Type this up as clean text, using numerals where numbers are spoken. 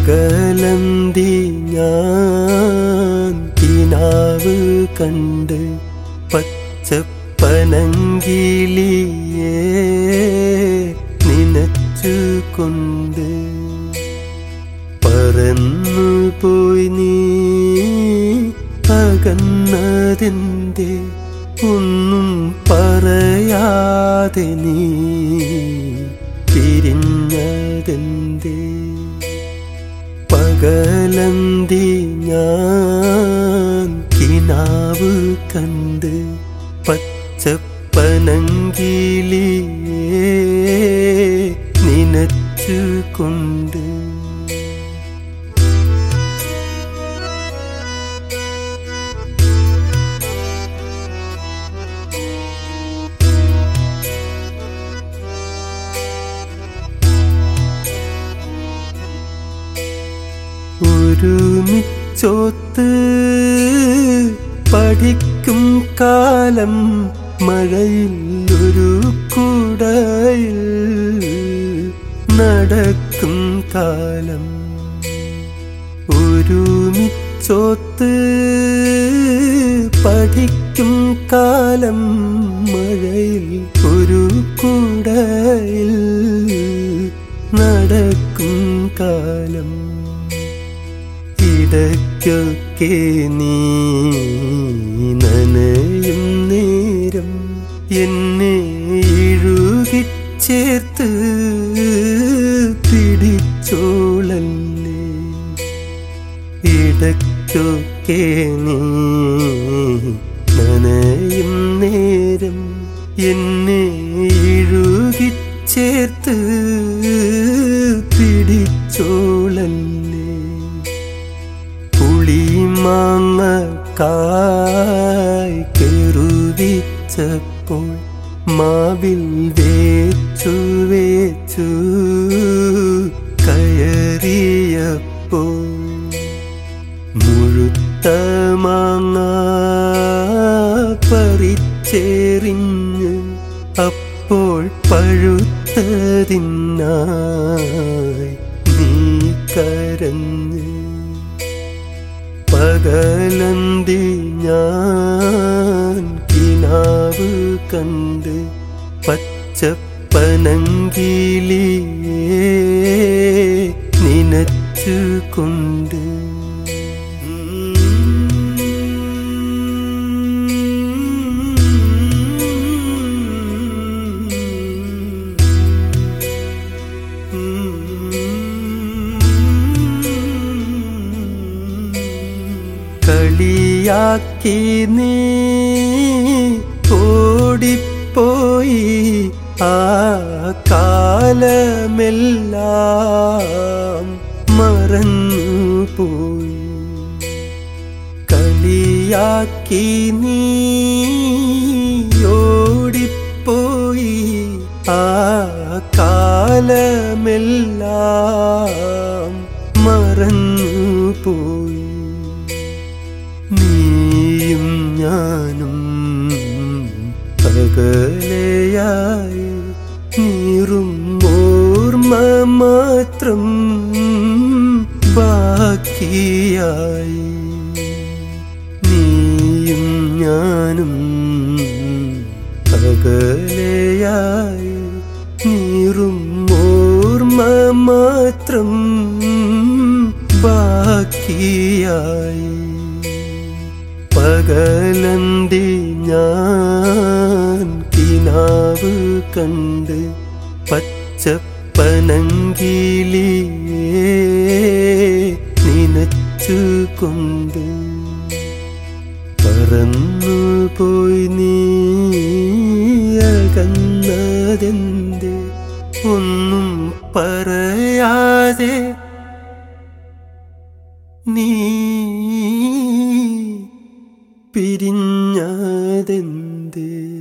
പകലന്തി ഞാൻ കിനാവ് കണ്ട് പച്ചപ്പനങ്കിളിയേ നനച്ചുകൊണ്ട് പറന്നു പോയി നീ അകന്നതെന്തേ ഒന്നും പറയാതെ നീ പിരിഞ്ഞതെന്തേ പകലന്തി ഞാൻ കിനാവ് കണ്ട് പച്ചപ്പനങ്കിളിയേ നനച്ചുകൊണ്ട് ഒരുമിച്ചോത്ത് പഠിക്കും കാലം മഴയിൽ ഒരു കുടയിൽ നടക്കും കാലം ഒരുമിച്ചോത്ത് പഠിക്കും കാലം മഴയിൽ ഒരു കുടയിൽ നടക്കും കാലം ഇടയ്ക്കൊക്കെ നീ നനയും നേരം എന്നെ ഇഴുകിച്ചേർത്ത് പിടിച്ചോളല്ലേ ഇടയ്ക്കൊക്കെ നീ നനയും നേരം എന്നെ ഇഴുകിച്ചേർത്ത് പിടിച്ചോളല്ലേ പുളിമാങ്ങ കായ് കെറുവിച്ചപ്പോൾ മാവിൽ വേച്ചു വേച്ചു കയറിയപ്പോൾ മുഴുത്ത മാങ്ങ പറിച്ചെറിഞ്ഞ് അപ്പോൾ പഴുത്തതിനായി നീ കരഞ്ഞ് പകലന്തി ഞാൻ കിനാവ് കണ്ട് പച്ചപ്പനങ്കിളിയേ നനച്ചുകൊണ്ട് കളിയാക്കി നീ ഓടിപ്പോയി ആ കാലമെല്ലാം മറന്നു പോയി കളിയാക്കി നീ ഓടിപ്പോയി ആ കാലമെല്ലാം മറന്നു പോയി നീയും ഞാനും അകലെയായി നീറും ഓർമ്മ മാത്രം ബാക്കിയായി നീയും ഞാനും അകലെയായി നീറും ഓർമ്മ മാത്രം ബാക്കിയായി പകലന്തി ഞാൻ കിനാവ് കണ്ട് പച്ചപ്പനങ്കിളിയേ നനച്ചുകൊണ്ട് പറന്നു പോയി നീ അകന്നതെന്തേ ഒന്നും പറയാതെ നീ പിരിഞ്ഞതെന്തേ